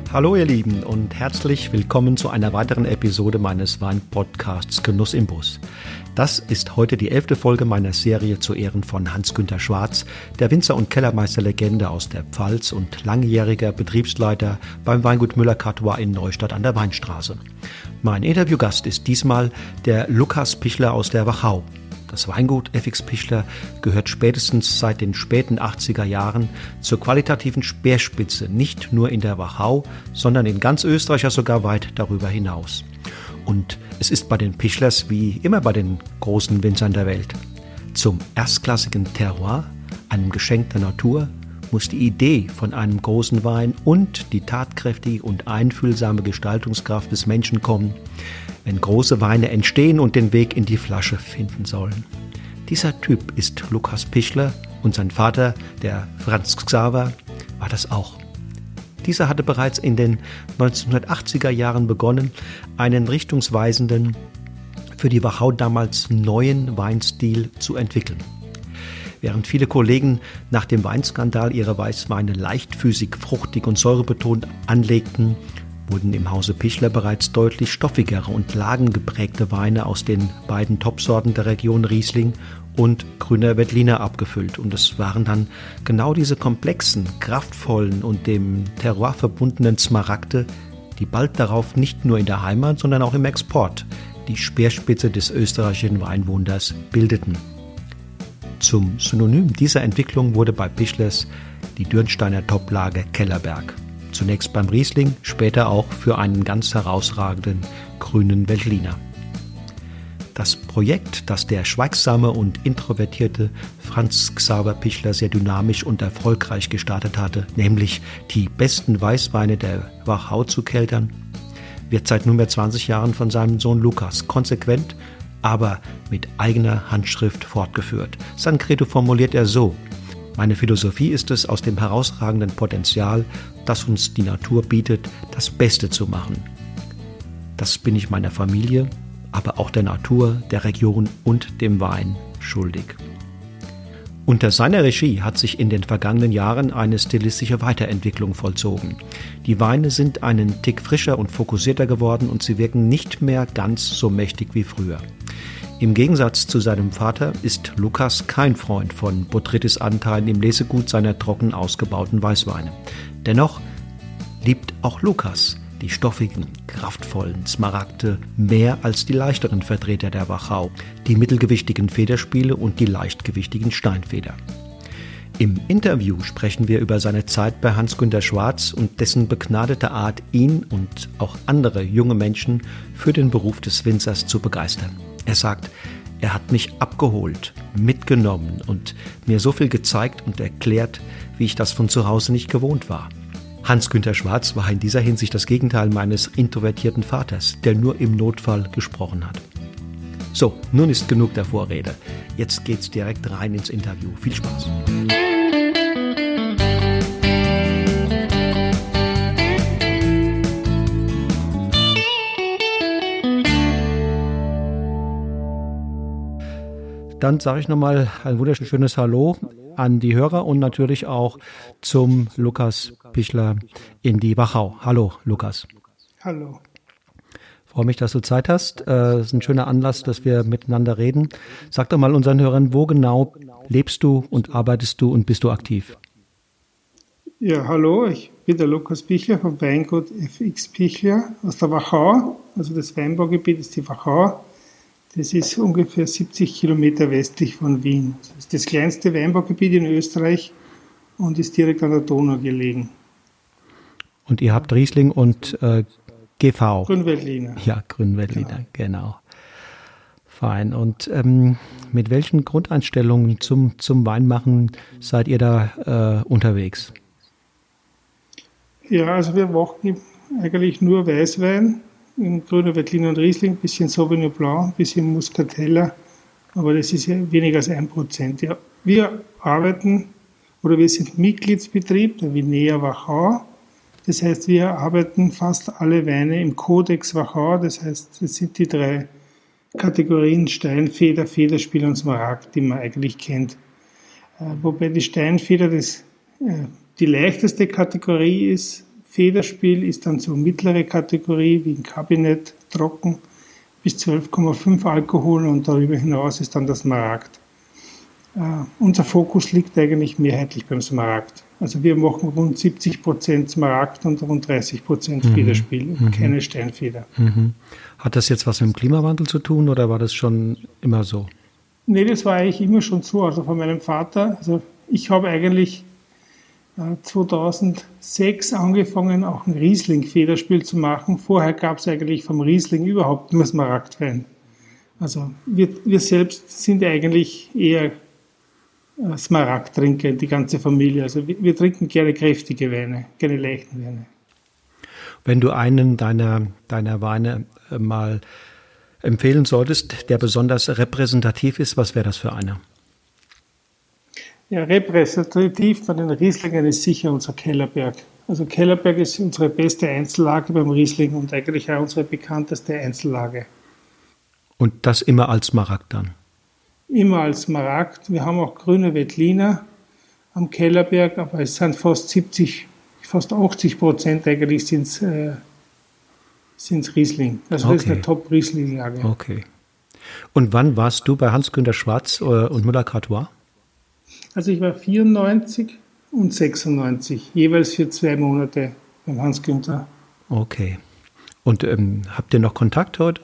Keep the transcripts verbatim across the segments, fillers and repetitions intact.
Hallo ihr Lieben und herzlich willkommen zu einer weiteren Episode meines Wein-Podcasts Genuss im Bus. Das ist heute die elfte Folge meiner Serie zu Ehren von Hans-Günter Schwarz, der Winzer- und Kellermeisterlegende aus der Pfalz und langjähriger Betriebsleiter beim Weingut Müller-Cartois in Neustadt an der Weinstraße. Mein Interviewgast ist diesmal der Lukas Pichler aus der Wachau. Das Weingut F X Pichler gehört spätestens seit den späten achtziger Jahren zur qualitativen Speerspitze, nicht nur in der Wachau, sondern in ganz Österreich, ja sogar weit darüber hinaus. Und es ist bei den Pichlers wie immer bei den großen Winzern der Welt. Zum erstklassigen Terroir, einem Geschenk der Natur, muss die Idee von einem großen Wein und die tatkräftige und einfühlsame Gestaltungskraft des Menschen kommen, wenn große Weine entstehen und den Weg in die Flasche finden sollen. Dieser Typ ist Lukas Pichler und sein Vater, der Franz Xaver, war das auch. Dieser hatte bereits in den neunzehnhundertachtziger Jahren begonnen, einen richtungsweisenden, für die Wachau damals neuen Weinstil zu entwickeln. Während viele Kollegen nach dem Weinskandal ihre Weißweine leichtfüßig, fruchtig und säurebetont anlegten, wurden im Hause Pichler bereits deutlich stoffigere und lagengeprägte Weine aus den beiden Topsorten der Region Riesling und Grüner Veltliner abgefüllt. Und es waren dann genau diese komplexen, kraftvollen und dem Terroir verbundenen Smaragde, die bald darauf nicht nur in der Heimat, sondern auch im Export die Speerspitze des österreichischen Weinwunders bildeten. Zum Synonym dieser Entwicklung wurde bei Pichlers die Dürnsteiner Toplage Kellerberg. Zunächst beim Riesling, später auch für einen ganz herausragenden grünen Veltliner. Das Projekt, das der schweigsame und introvertierte Franz Xaver Pichler sehr dynamisch und erfolgreich gestartet hatte, nämlich die besten Weißweine der Wachau zu keltern, wird seit nunmehr zwanzig Jahren von seinem Sohn Lukas konsequent, aber mit eigener Handschrift fortgeführt. Sein Credo formuliert er so: Meine Philosophie ist es, aus dem herausragenden Potenzial, das uns die Natur bietet, das Beste zu machen. Das bin ich meiner Familie, aber auch der Natur, der Region und dem Wein schuldig. Unter seiner Regie hat sich in den vergangenen Jahren eine stilistische Weiterentwicklung vollzogen. Die Weine sind einen Tick frischer und fokussierter geworden und sie wirken nicht mehr ganz so mächtig wie früher. Im Gegensatz zu seinem Vater ist Lukas kein Freund von Botrytis-Anteilen im Lesegut seiner trocken ausgebauten Weißweine. Dennoch liebt auch Lukas die stoffigen, kraftvollen Smaragde mehr als die leichteren Vertreter der Wachau, die mittelgewichtigen Federspiele und die leichtgewichtigen Steinfeder. Im Interview sprechen wir über seine Zeit bei Hans-Günter Schwarz und dessen begnadete Art, ihn und auch andere junge Menschen für den Beruf des Winzers zu begeistern. Er sagt, er hat mich abgeholt, mitgenommen und mir so viel gezeigt und erklärt, wie ich das von zu Hause nicht gewohnt war. Hans-Günter Schwarz war in dieser Hinsicht das Gegenteil meines introvertierten Vaters, der nur im Notfall gesprochen hat. So, nun ist genug der Vorrede. Jetzt geht's direkt rein ins Interview. Viel Spaß! Dann sage ich nochmal ein wunderschönes Hallo an die Hörer und natürlich auch zum Lukas Pichler in die Wachau. Hallo, Lukas. Hallo. Ich freue mich, dass du Zeit hast. Es ist ein schöner Anlass, dass wir miteinander reden. Sag doch mal unseren Hörern, wo genau lebst du und arbeitest du und bist du aktiv? Ja, hallo, ich bin der Lukas Pichler vom Weingut F X Pichler aus der Wachau. Also das Weinbaugebiet ist die Wachau. Das ist ungefähr siebzig Kilometer westlich von Wien. Das ist das kleinste Weinbaugebiet in Österreich und ist direkt an der Donau gelegen. Und ihr habt Riesling und äh, G V. Grünveltliner. Ja, Grünveltliner, genau. Fein. Und ähm, mit welchen Grundeinstellungen zum, zum Weinmachen seid ihr da äh, unterwegs? Ja, also wir machen eigentlich nur Weißwein. In Grüner Veltliner und Riesling, ein bisschen Sauvignon Blanc, ein bisschen Muscatella, aber das ist ja weniger als ein Prozent. Ja, wir arbeiten, oder wir sind Mitgliedsbetrieb der Vinea Wachau. Das heißt, wir arbeiten fast alle Weine im Kodex Wachau. Das heißt, das sind die drei Kategorien Steinfeder, Federspiel und Smaragd, die man eigentlich kennt. Wobei die Steinfeder das, die leichteste Kategorie ist Federspiel ist dann so mittlere Kategorie wie ein Kabinett, trocken, bis zwölf Komma fünf Alkohol und darüber hinaus ist dann das Smaragd. Äh, unser Fokus liegt eigentlich mehrheitlich beim Smaragd. Also wir machen rund siebzig Prozent Smaragd und rund dreißig Prozent mhm. Federspiel, mhm. keine Steinfeder. Mhm. Hat das jetzt was mit dem Klimawandel zu tun oder war das schon immer so? Nee, das war eigentlich immer schon so. Also von meinem Vater, also ich habe eigentlich äh, zweitausendsechs angefangen, auch ein Riesling-Federspiel zu machen. Vorher gab es eigentlich vom Riesling überhaupt nur Smaragdwein. Also wir, wir selbst sind eigentlich eher Smaragd-Trinker, die ganze Familie. Also wir, wir trinken gerne kräftige Weine, keine leichten Weine. Wenn du einen deiner, deiner Weine mal empfehlen solltest, der besonders repräsentativ ist, was wäre das für einer? Ja, repräsentativ bei den Rieslingen ist sicher unser Kellerberg. Also Kellerberg ist unsere beste Einzellage beim Riesling und eigentlich auch unsere bekannteste Einzellage. Und das immer als Smaragd dann? Immer als Smaragd. Wir haben auch grüne Veltliner am Kellerberg, aber es sind fast siebzig, fast achtzig Prozent eigentlich sind es äh, Riesling. Also okay. Das ist eine Top-Riesling-Lage. Okay. Und wann warst du bei Hans-Günter Schwarz und Müller-Cartois? Also ich war vierundneunzig und sechsundneunzig, jeweils für zwei Monate beim Hans-Günter. Okay. Und ähm, habt ihr noch Kontakt heute?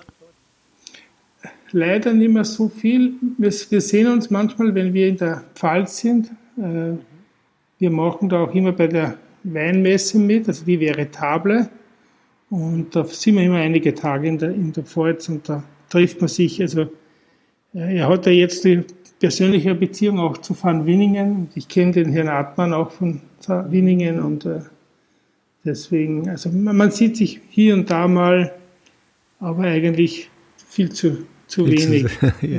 Leider nicht mehr so viel. Wir, wir sehen uns manchmal, wenn wir in der Pfalz sind. Äh, wir machen da auch immer bei der Weinmesse mit, also die Veritable. Und da sind wir immer einige Tage in der, in der Pfalz und da trifft man sich. Also äh, er hat ja jetzt die persönliche Beziehung auch zu Van Winningen. Ich kenne den Herrn Artmann auch von Winningen und äh, deswegen, also man, man sieht sich hier und da mal, aber eigentlich viel zu Zu wenig. ja,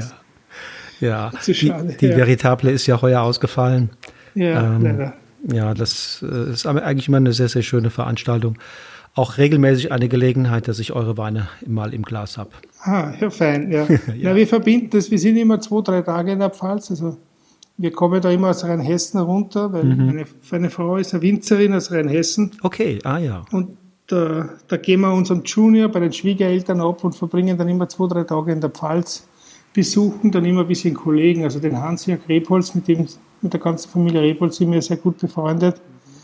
ja. Zu schade, die, die ja. Veritable ist ja heuer ausgefallen. Ja, ähm, leider. Ja, das äh, ist eigentlich immer eine sehr, sehr schöne Veranstaltung. Auch regelmäßig eine Gelegenheit, dass ich eure Weine mal im Glas habe. Ah, ja, fein, ja. ja. ja. Wir verbinden das, wir sind immer zwei, drei Tage in der Pfalz, also wir kommen da immer aus Rheinhessen runter, weil mhm. meine, meine Frau ist eine Winzerin aus Rheinhessen. Okay, ah ja. Und Da, da gehen wir unserem Junior bei den Schwiegereltern ab und verbringen dann immer zwei, drei Tage in der Pfalz, besuchen dann immer ein bisschen Kollegen, also den Hans-Jörg Rebholz, mit dem, mit der ganzen Familie Rebholz sind wir sehr gut befreundet.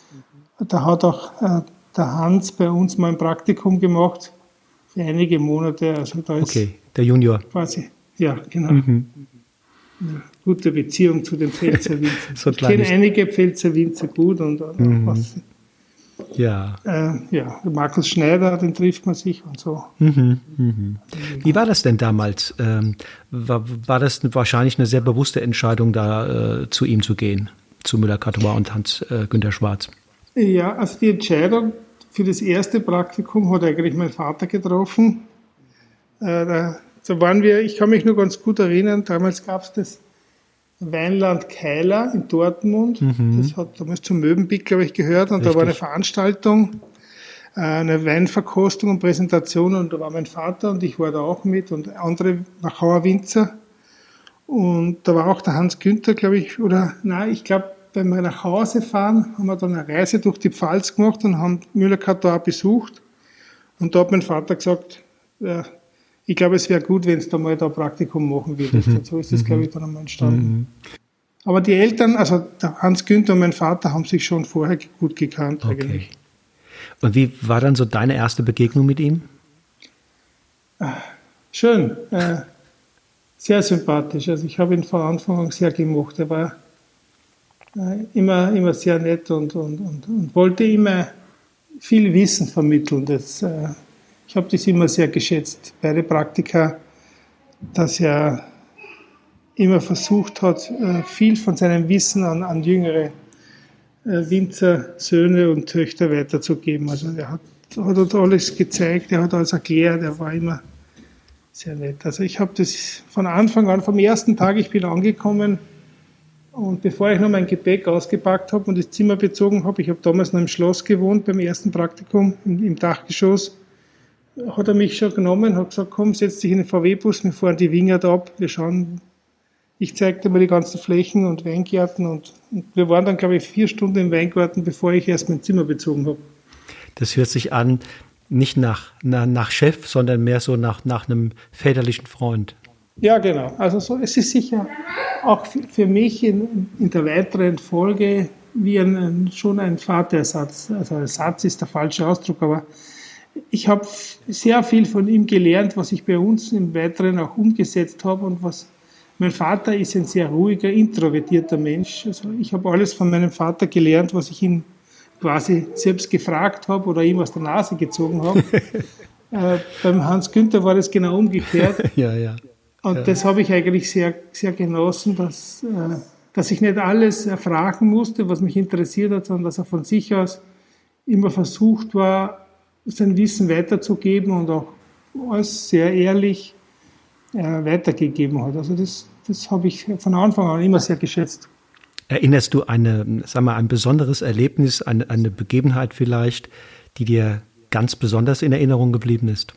Da hat auch äh, der Hans bei uns mal ein Praktikum gemacht, für einige Monate. Also da ist okay, der Junior. Quasi, ja, genau. Mhm. Eine gute Beziehung zu den Pfälzer Winzern. so ich kenne einige Pfälzer Winzer gut und, und mhm. was. Ja. Äh, ja, Markus Schneider, den trifft man sich und so. Mhm, mhm. Wie war das denn damals? Ähm, war, war das wahrscheinlich eine sehr bewusste Entscheidung, da äh, zu ihm zu gehen, zu Müller-Cartois und Hans-Günter äh, Schwarz? Ja, also die Entscheidung für das erste Praktikum hat eigentlich mein Vater getroffen. Äh, da, so waren wir, ich kann mich nur ganz gut erinnern, damals gab es das Weinland Keiler in Dortmund. Mhm. Das hat damals zum Mövenpick, glaube ich, gehört. Und Richtig. Da war eine Veranstaltung, eine Weinverkostung und Präsentation. Und da war mein Vater und ich war da auch mit und andere Wachauer Winzer. Und da war auch der Hans-Günter, glaube ich, oder nein, ich glaube, wenn wir nach Hause fahren, haben wir dann eine Reise durch die Pfalz gemacht und haben Müller-Cartois besucht. Und da hat mein Vater gesagt, ja, ich glaube, es wäre gut, wenn es da mal da ein Praktikum machen würdest. Mhm. Und so ist das, glaube ich, dann einmal entstanden. Mhm. Aber die Eltern, also der Hans-Günther und mein Vater, haben sich schon vorher gut gekannt okay. eigentlich. Und wie war dann so deine erste Begegnung mit ihm? Schön, äh, sehr sympathisch. Also ich habe ihn von Anfang an sehr gemocht. Er war äh, immer, immer sehr nett und, und, und, und wollte immer viel Wissen vermitteln. Das äh, Ich habe das immer sehr geschätzt, beide Praktika, dass er immer versucht hat, viel von seinem Wissen an, an jüngere Winzer, Söhne und Töchter weiterzugeben. Also er hat, hat uns alles gezeigt, er hat alles erklärt, er war immer sehr nett. Also ich habe das von Anfang an, vom ersten Tag, ich bin angekommen und bevor ich noch mein Gepäck ausgepackt habe und das Zimmer bezogen habe, ich habe damals noch im Schloss gewohnt, beim ersten Praktikum im, im Dachgeschoss, hat er mich schon genommen, hat gesagt, komm, setz dich in den V W-Bus, wir fahren die Wingert ab, wir schauen, ich zeig dir mal die ganzen Flächen und Weingärten und, und wir waren dann, glaube ich, vier Stunden im Weingarten, bevor ich erst mein Zimmer bezogen habe. Das hört sich an, nicht nach, nach, nach Chef, sondern mehr so nach, nach einem väterlichen Freund. Ja, genau. Also so, es ist sicher auch für mich in, in der weiteren Folge wie ein, ein, schon ein Vaterersatz. Also Ersatz ist der falsche Ausdruck, aber ich habe sehr viel von ihm gelernt, was ich bei uns im Weiteren auch umgesetzt habe und was mein Vater ist ein sehr ruhiger, introvertierter Mensch. Also ich habe alles von meinem Vater gelernt, was ich ihn quasi selbst gefragt habe oder ihm aus der Nase gezogen habe. äh, beim Hans-Günther war das genau umgekehrt. Ja, ja. Und ja. das habe ich eigentlich sehr, sehr genossen, dass, äh, dass ich nicht alles erfragen musste, was mich interessiert hat, sondern dass er von sich aus immer versucht war, sein Wissen weiterzugeben und auch alles sehr ehrlich äh, weitergegeben hat. Also das, das habe ich von Anfang an immer sehr geschätzt. Erinnerst du eine, sag mal, ein besonderes Erlebnis, eine, eine Begebenheit vielleicht, die dir ganz besonders in Erinnerung geblieben ist?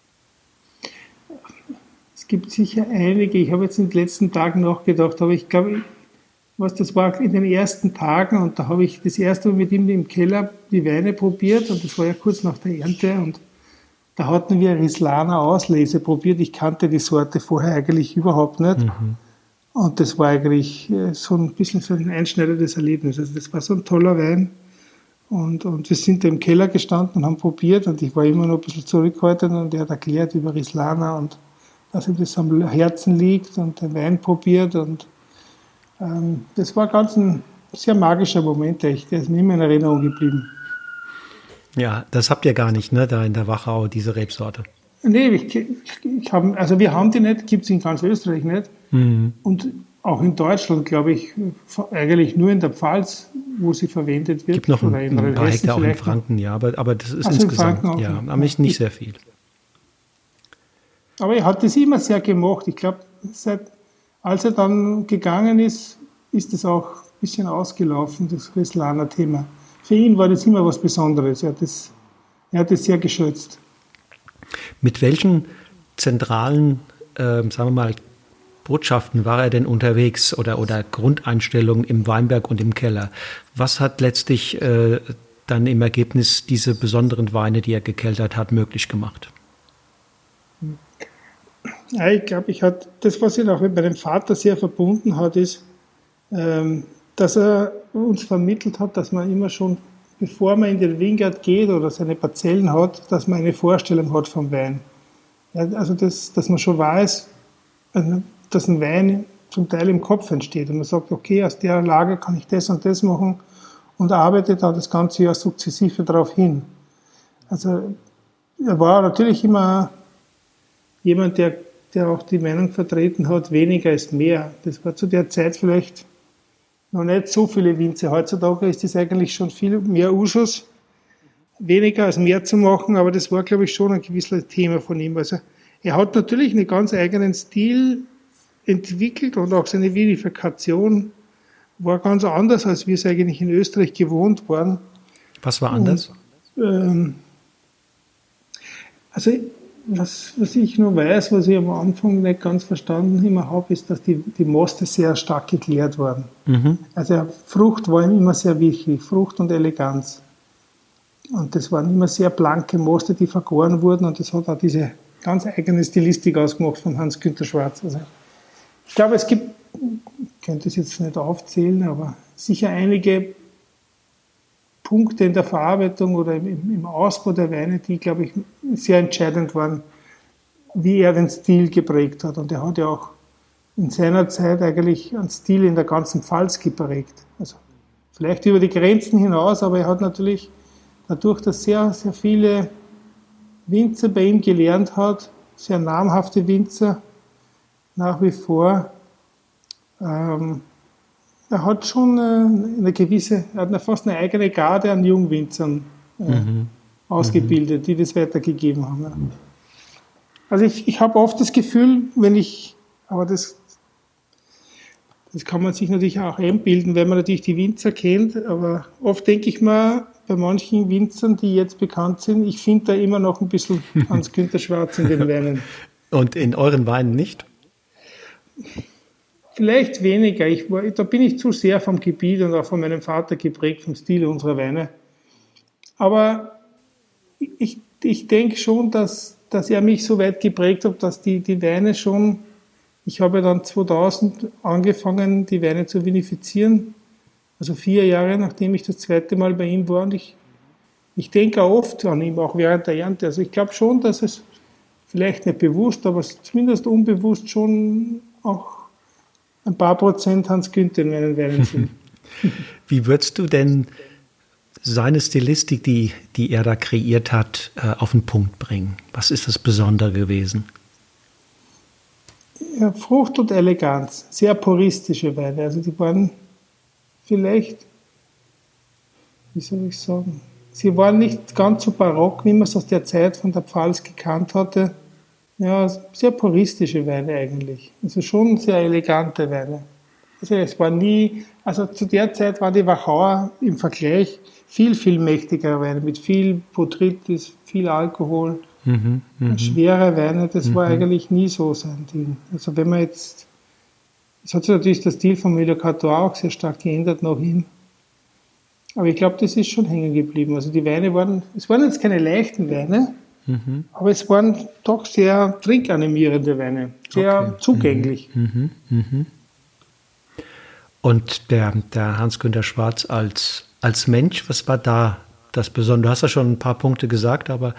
Es gibt sicher einige. Ich habe jetzt in den letzten Tagen nachgedacht, aber ich glaube, was das war in den ersten Tagen und da habe ich das erste Mal mit ihm im Keller die Weine probiert und das war ja kurz nach der Ernte und da hatten wir Rislana Auslese probiert. Ich kannte die Sorte vorher eigentlich überhaupt nicht. Mhm. Und das war eigentlich so ein bisschen so ein einschneidendes Erlebnis. Also das war so ein toller Wein. Und, und wir sind da im Keller gestanden und haben probiert und ich war immer noch ein bisschen zurückhaltend und er hat erklärt über Rislana und dass ihm das am Herzen liegt und den Wein probiert und ähm, das war ganz ein sehr magischer Moment, echt. Der ist mir immer in Erinnerung geblieben. Ja, das habt ihr gar nicht, ne, da in der Wachau, diese Rebsorte. Nee, ich, ich hab, also wir haben die nicht, gibt es in ganz Österreich nicht. Mhm. Und auch in Deutschland, glaube ich, eigentlich nur in der Pfalz, wo sie verwendet wird. Es gibt noch ein, ein paar Hektar auch in Franken, ja, aber, aber das ist also insgesamt, in ja, aber nicht, nicht sehr viel. Aber er hat das immer sehr gemocht. Ich glaube, seit, als er dann gegangen ist, ist es auch ein bisschen ausgelaufen, das Rislana-Thema. Für ihn war das immer was Besonderes. Er hat das, er hat das sehr geschätzt. Mit welchen zentralen, äh, sagen wir mal, Botschaften war er denn unterwegs oder, oder Grundeinstellungen im Weinberg und im Keller? Was hat letztlich äh, dann im Ergebnis diese besonderen Weine, die er gekeltert hat, möglich gemacht? Ja, ich glaube, ich hat das, was ihn auch mit meinem Vater sehr verbunden hat, ist, ähm, dass er uns vermittelt hat, dass man immer schon, bevor man in den Wingert geht oder seine Parzellen hat, dass man eine Vorstellung hat vom Wein. Ja, also das, dass man schon weiß, dass ein Wein zum Teil im Kopf entsteht und man sagt, okay, aus der Lage kann ich das und das machen und arbeitet dann das ganze Jahr sukzessive darauf hin. Also er war natürlich immer jemand, der, der auch die Meinung vertreten hat, weniger ist mehr. Das war zu der Zeit vielleicht noch nicht so viele Winzer. Heutzutage ist das eigentlich schon viel mehr Usus, weniger als mehr zu machen, aber das war, glaube ich, schon ein gewisses Thema von ihm. Also er hat natürlich einen ganz eigenen Stil entwickelt und auch seine Vinifikation war ganz anders, als wir es eigentlich in Österreich gewohnt waren. Was war anders? Und, ähm, also was, was ich nur weiß, was ich am Anfang nicht ganz verstanden immer habe, ist, dass die, die Moste sehr stark geklärt waren. Mhm. Also Frucht war ihm immer sehr wichtig, Frucht und Eleganz. Und das waren immer sehr blanke Moste, die vergoren wurden und das hat auch diese ganz eigene Stilistik ausgemacht von Hans-Günther Schwarz. Also ich glaube, es gibt, ich könnte es jetzt nicht aufzählen, aber sicher einige Punkte in der Verarbeitung oder im, im Ausbau der Weine, die, glaube ich, sehr entscheidend waren, wie er den Stil geprägt hat. Und er hat ja auch in seiner Zeit eigentlich einen Stil in der ganzen Pfalz geprägt. Also vielleicht über die Grenzen hinaus, aber er hat natürlich dadurch, dass sehr, sehr viele Winzer bei ihm gelernt hat, sehr namhafte Winzer, nach wie vor, ähm, er hat schon eine gewisse, er hat fast eine eigene Garde an Jungwinzern äh, mhm. ausgebildet, die das weitergegeben haben. Ja. Also ich, ich habe oft das Gefühl, wenn ich, aber das, das kann man sich natürlich auch einbilden, wenn man natürlich die Winzer kennt, aber oft denke ich mir, bei manchen Winzern, die jetzt bekannt sind, ich finde da immer noch ein bisschen Hans-Günther Schwarz in den Weinen. Und in euren Weinen nicht? Vielleicht weniger. Ich war, da bin ich zu sehr vom Gebiet und auch von meinem Vater geprägt, vom Stil unserer Weine. Aber ich, ich denke schon, dass, dass er mich so weit geprägt hat, dass die, die Weine schon, ich habe dann zweitausend angefangen, die Weine zu vinifizieren, also vier Jahre, nachdem ich das zweite Mal bei ihm war, und ich, ich denke auch oft an ihn, auch während der Ernte. Also ich glaube schon, dass es vielleicht nicht bewusst, aber zumindest unbewusst schon auch ein paar Prozent Hans Günther in meinen Weinen sind. Wie würdest du denn seine Stilistik, die, die er da kreiert hat, auf den Punkt bringen? Was ist das Besondere gewesen? Ja, Frucht und Eleganz, sehr puristische Weine. Also die waren vielleicht, wie soll ich sagen, sie waren nicht ganz so barock, wie man es aus der Zeit von der Pfalz gekannt hatte. Ja, sehr puristische Weine eigentlich. Also schon sehr elegante Weine. Also es war nie, also zu der Zeit war die Wachauer im Vergleich viel, viel mächtiger Weine, mit viel Botrytis, viel Alkohol, mhm, schwere Weine. Das mhm. war eigentlich nie so sein Ding. Also wenn man jetzt, es hat sich natürlich der Stil von Müller Carton auch sehr stark geändert nach ihm. Aber ich glaube, das ist schon hängen geblieben. Also die Weine waren, es waren jetzt keine leichten Weine, mhm. aber es waren doch sehr trinkanimierende Weine, sehr okay. zugänglich. Mhm. Mhm. Und der, der Hans-Günther Schwarz als, als Mensch, was war da das Besondere? Du hast ja schon ein paar Punkte gesagt, aber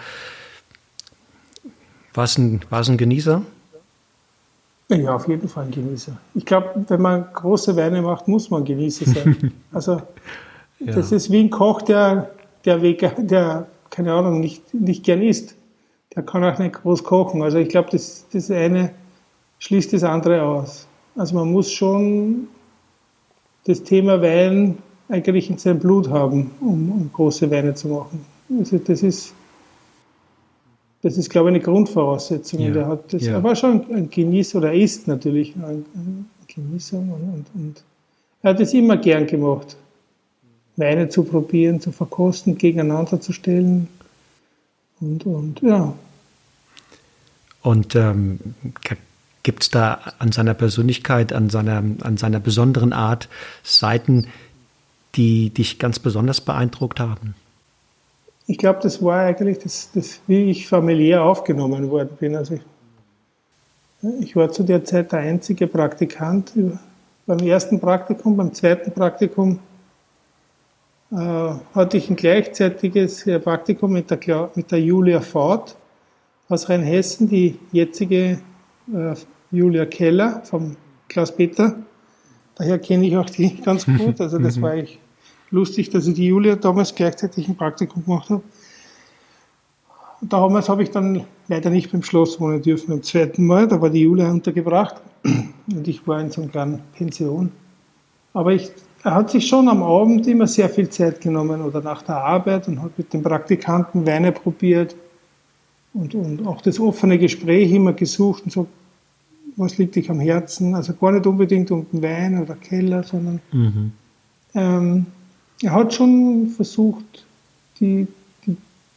war es ein, war es ein Genießer? Ja, auf jeden Fall ein Genießer. Ich glaube, wenn man große Weine macht, muss man Genießer sein. Also ja. Das ist wie ein Koch, der, der, Vegan, der keine Ahnung, nicht, nicht gern isst. Der kann auch nicht groß kochen. Also ich glaube, das, das eine schließt das andere aus. Also man muss schon das Thema Wein eigentlich in seinem Blut haben, um, um große Weine zu machen. Also das ist, das ist, glaube ich, eine Grundvoraussetzung. Ja, der hat das, ja. Er war schon ein Genießer, oder ist natürlich ein, ein Genießer. Und, und, und er hat es immer gern gemacht, Weine zu probieren, zu verkosten, gegeneinander zu stellen. Und, und ja. Und ähm, gibt es da an seiner Persönlichkeit, an seiner, an seiner besonderen Art Seiten, die dich ganz besonders beeindruckt haben? Ich glaube, das war eigentlich, das, das, wie ich familiär aufgenommen worden bin. Also ich, ich war zu der Zeit der einzige Praktikant. Beim ersten Praktikum, beim zweiten Praktikum äh, hatte ich ein gleichzeitiges Praktikum mit der, mit der Julia Faut aus Rheinhessen, die jetzige äh, Julia Keller vom Klaus-Peter. Daher kenne ich auch die ganz gut. Also das war echt lustig, dass ich die Julia damals gleichzeitig ein Praktikum gemacht habe. Und damals habe ich dann leider nicht beim Schloss wohnen dürfen beim zweiten Mal. Da war die Julia untergebracht und ich war in so einer kleinen Pension. Aber ich, er hat sich schon am Abend immer sehr viel Zeit genommen oder nach der Arbeit und hat mit den Praktikanten Weine probiert und, und auch das offene Gespräch immer gesucht und so, was liegt dich am Herzen? Also gar nicht unbedingt um den Wein oder Keller, sondern mhm. ähm, er hat schon versucht, die, die,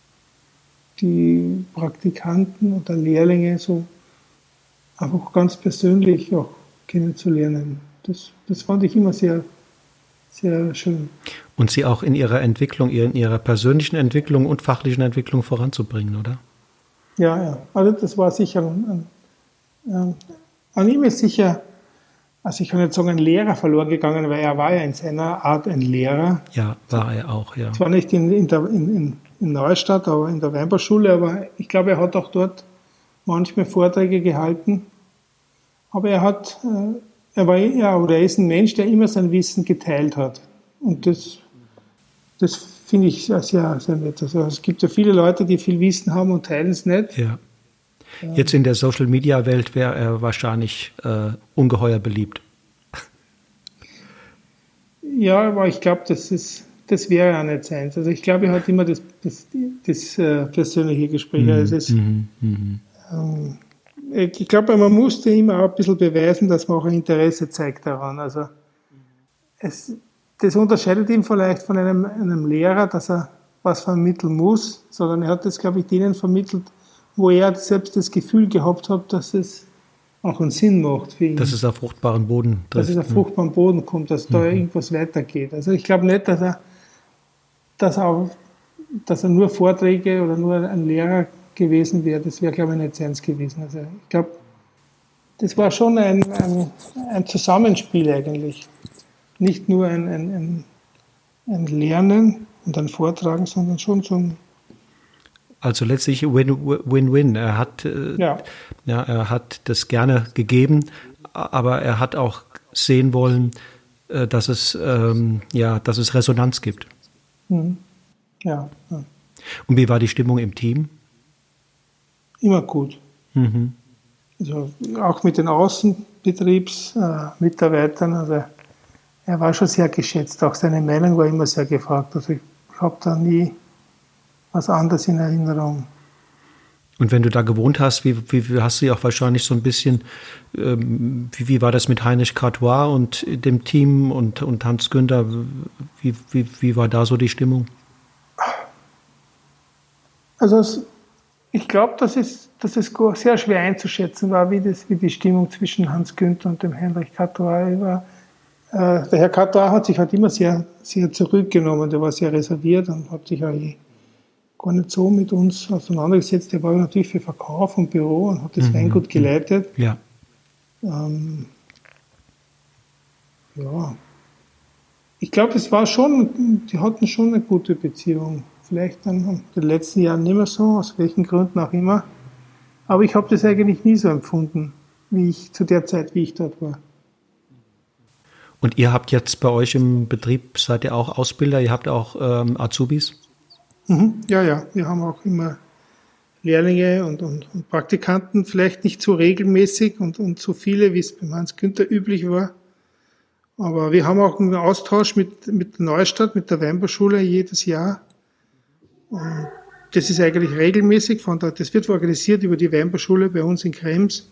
die Praktikanten oder Lehrlinge so einfach ganz persönlich auch kennenzulernen. Das, das fand ich immer sehr, sehr schön. Und sie auch in ihrer Entwicklung, in ihrer persönlichen Entwicklung und fachlichen Entwicklung voranzubringen, oder? Ja, ja. Also das war sicher ein, ein, an ihm ist sicher, also ich kann nicht sagen, ein Lehrer verloren gegangen, weil er war ja in seiner Art ein Lehrer. Ja, war er auch, ja. Zwar nicht in, in, der, in, in Neustadt, aber in der Weinbauschule, aber ich glaube, er hat auch dort manchmal Vorträge gehalten. Aber er hat, er war, ja, oder er ist ein Mensch, der immer sein Wissen geteilt hat. Und das, das finde ich sehr, sehr, sehr nett. Also es gibt ja viele Leute, die viel Wissen haben und teilen es nicht. Ja. Jetzt in der Social-Media-Welt wäre er wahrscheinlich äh, ungeheuer beliebt. Ja, aber ich glaube, das, ist, das wäre ja nicht seins. Also ich glaube, er hat immer das, das, das äh, persönliche Gespräch. Mhm, also es, mhm, ähm, ich glaube, man musste immer auch ein bisschen beweisen, dass man auch ein Interesse zeigt daran. Also es, das unterscheidet ihn vielleicht von einem, einem Lehrer, dass er was vermitteln muss, sondern er hat das, glaube ich, denen vermittelt, wo er selbst das Gefühl gehabt hat, dass es auch einen Sinn macht für ihn. Dass es auf fruchtbaren Boden trifft. Dass es auf fruchtbaren Boden kommt, dass mhm. da irgendwas weitergeht. Also ich glaube nicht, dass er, dass er dass er nur Vorträge oder nur ein Lehrer gewesen wäre, das wäre, glaube ich, nicht seins gewesen. Also ich glaube, das war schon ein, ein, ein Zusammenspiel eigentlich. Nicht nur ein, ein, ein, ein Lernen und ein Vortragen, sondern schon so ein... Also letztlich Win-Win-Win. Er hat, äh, ja. Ja, er hat das gerne gegeben, aber er hat auch sehen wollen, äh, dass es, ähm, ja, dass es Resonanz gibt. Mhm. Ja, ja. Und wie war die Stimmung im Team? Immer gut. Mhm. Also auch mit den Außenbetriebsmitarbeitern. Äh, also er war schon sehr geschätzt. Auch seine Meinung war immer sehr gefragt. Also ich habe da nie was anderes in Erinnerung. Und wenn du da gewohnt hast, wie, wie, wie hast du ja auch wahrscheinlich so ein bisschen, ähm, wie, wie war das mit Heinrich Cartois und dem Team und, und Hans Günther? Wie, wie, wie war da so die Stimmung? Also es, ich glaube, dass es, dass es sehr schwer einzuschätzen war, wie, das, wie die Stimmung zwischen Hans Günther und dem Heinrich Cartois war. Äh, der Herr Cartois hat sich halt immer sehr, sehr zurückgenommen, der war sehr reserviert und hat sich auch gar nicht so mit uns auseinandergesetzt. Der war natürlich für Verkauf und Büro und hat das mhm. Weingut geleitet. Ja. Ähm, ja. Ich glaube, es war schon, die hatten schon eine gute Beziehung. Vielleicht dann in den letzten Jahren nicht mehr so, aus welchen Gründen auch immer. Aber ich habe das eigentlich nie so empfunden, wie ich zu der Zeit, wie ich dort war. Und ihr habt jetzt bei euch im Betrieb, seid ihr auch Ausbilder, ihr habt auch ähm, Azubis? Mhm. Ja, ja, wir haben auch immer Lehrlinge und, und, und Praktikanten, vielleicht nicht so regelmäßig und, und so viele, wie es beim Hans Günther üblich war. Aber wir haben auch einen Austausch mit, mit der Neustadt, mit der Weinbauschule jedes Jahr. Und das ist eigentlich regelmäßig, von der, das wird organisiert über die Weinbauschule bei uns in Krems.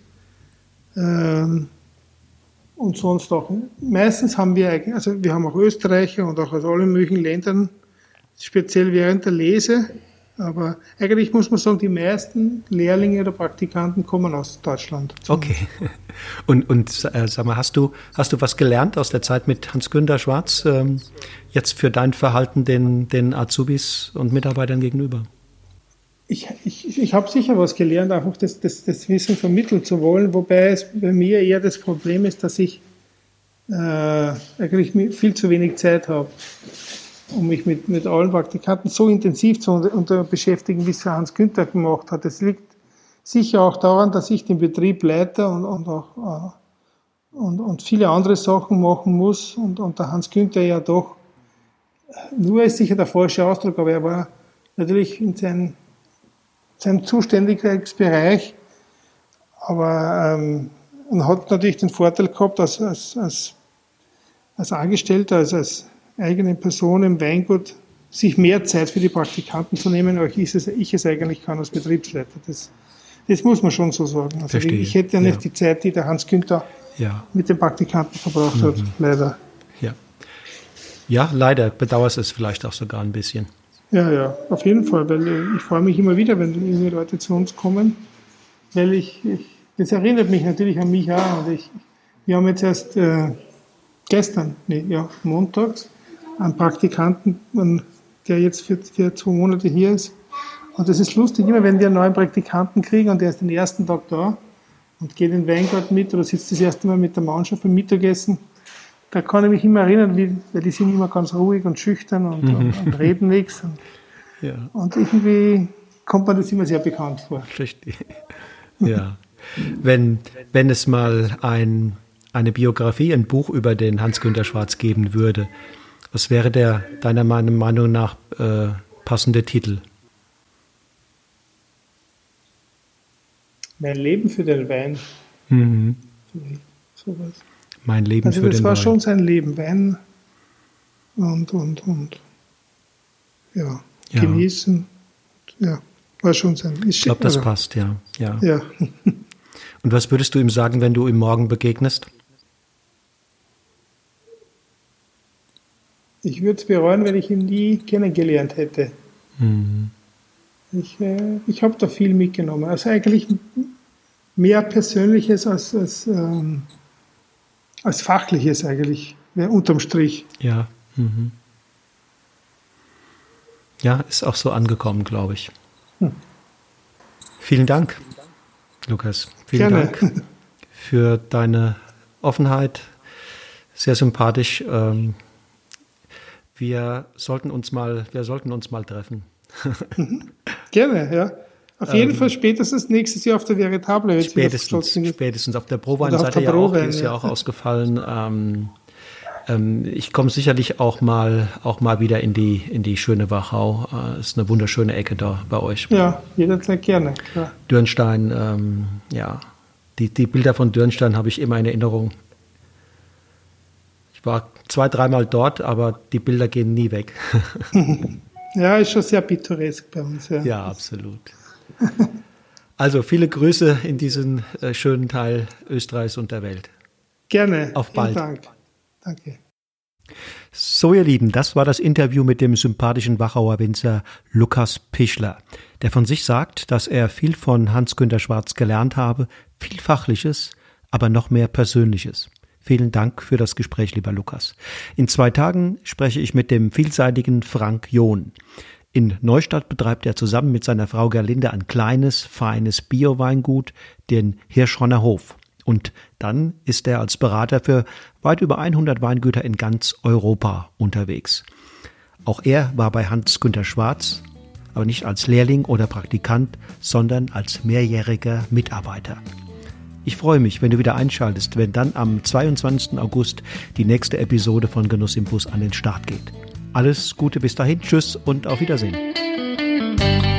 Ähm, und sonst auch, meistens haben wir, also wir haben auch Österreicher und auch aus allen möglichen Ländern, speziell während der Lese, aber eigentlich muss man sagen, die meisten Lehrlinge oder Praktikanten kommen aus Deutschland. Okay. Und, und äh, sag mal, hast du, hast du was gelernt aus der Zeit mit Hans Günther Schwarz, ähm, jetzt für dein Verhalten den, den Azubis und Mitarbeitern gegenüber? Ich, ich, ich habe sicher was gelernt, einfach das, das, das Wissen vermitteln zu wollen, wobei es bei mir eher das Problem ist, dass ich äh, eigentlich viel zu wenig Zeit habe, um mich mit, mit allen Praktikanten so intensiv zu unter, unter beschäftigen, wie es für Hans Günther gemacht hat. Das liegt sicher auch daran, dass ich den Betrieb leite und, und auch äh, und, und viele andere Sachen machen muss. Und, und der Hans Günther ja doch, nur ist sicher der falsche Ausdruck, aber er war natürlich in seinem, seinem Zuständigkeitsbereich, aber ähm, und hat natürlich den Vorteil gehabt, als, als, als, als Angestellter, als, als eigene Person im Weingut, sich mehr Zeit für die Praktikanten zu nehmen, als ich es, ich es eigentlich kann als Betriebsleiter. Das, das muss man schon so sagen. Also Verstehe. Ich hätte ja nicht Ja. die Zeit, die der Hans Günther ja. mit den Praktikanten verbracht mhm. hat, leider. Ja. Ja, leider bedauert es vielleicht auch sogar ein bisschen. Ja, ja, auf jeden Fall, weil äh, ich freue mich immer wieder, wenn junge Leute zu uns kommen, weil ich, ich das erinnert mich natürlich an mich auch. Und ich, wir haben jetzt erst äh, gestern, nee, ja, montags, einen Praktikanten, der jetzt für, für zwei Monate hier ist. Und das ist lustig, immer wenn wir einen neuen Praktikanten kriegen und der ist den ersten Tag da und geht in den Weingarten mit oder sitzt das erste Mal mit der Mannschaft beim Mittagessen, da kann ich mich immer erinnern, wie, weil die sind immer ganz ruhig und schüchtern und, mhm. und, und reden nichts. Und, ja. und irgendwie kommt mir das immer sehr bekannt vor. Verstehe. Ja. Wenn, wenn es mal ein, eine Biografie, ein Buch über den Hans-Günther Schwarz geben würde, was wäre der deiner Meinung nach äh, passende Titel? Mein Leben für den Wein. Mhm. Sowas. Mein Leben also für den Wein. Das war schon sein Leben, Wein und, und, und ja, ja. genießen. Ja, war schon sein. Ich glaube, das also, passt, ja. ja. ja. Und was würdest du ihm sagen, wenn du ihm morgen begegnest? Ich würde es bereuen, wenn ich ihn nie kennengelernt hätte. Mhm. Ich, äh, ich habe da viel mitgenommen. Also eigentlich mehr Persönliches als, als, ähm, als Fachliches eigentlich, unterm Strich. Ja. Mhm. Ja, ist auch so angekommen, glaube ich. Hm. Vielen Dank, Lukas. Vielen Gerne. Dank für deine Offenheit. Sehr sympathisch. Ähm, wir sollten uns mal, wir sollten uns mal treffen. Gerne, ja. Auf jeden ähm, Fall spätestens nächstes Jahr auf der Veritable. Spätestens, spätestens auf der Prowein seid ihr ja auch, die ist ja, ja auch ausgefallen. Ähm, ähm, ich komme sicherlich auch mal, auch mal wieder in die, in die schöne Wachau. Äh, ist eine wunderschöne Ecke da bei euch. Ja, jederzeit gerne, klar. Dürnstein, ähm, ja. Die, die Bilder von Dürnstein habe ich immer in Erinnerung. Ich war zwei, dreimal dort, aber die Bilder gehen nie weg. Ja, ist schon sehr pittoresk bei uns. Ja, ja, absolut. Also viele Grüße in diesen äh, schönen Teil Österreichs und der Welt. Gerne. Auf bald. Vielen Dank. Danke. So, ihr Lieben, das war das Interview mit dem sympathischen Wachauer Winzer Lukas Pichler, der von sich sagt, dass er viel von Hans-Günter Schwarz gelernt habe, viel Fachliches, aber noch mehr Persönliches. Vielen Dank für das Gespräch, lieber Lukas. In zwei Tagen spreche ich mit dem vielseitigen Frank John. In Neustadt betreibt er zusammen mit seiner Frau Gerlinde ein kleines, feines Bio-Weingut, den Hirschhorner Hof. Und dann ist er als Berater für weit über hundert Weingüter in ganz Europa unterwegs. Auch er war bei Hans-Günter Schwarz, aber nicht als Lehrling oder Praktikant, sondern als mehrjähriger Mitarbeiter. Ich freue mich, wenn du wieder einschaltest, wenn dann am zweiundzwanzigsten August die nächste Episode von Genuss im Bus an den Start geht. Alles Gute bis dahin, tschüss und auf Wiedersehen.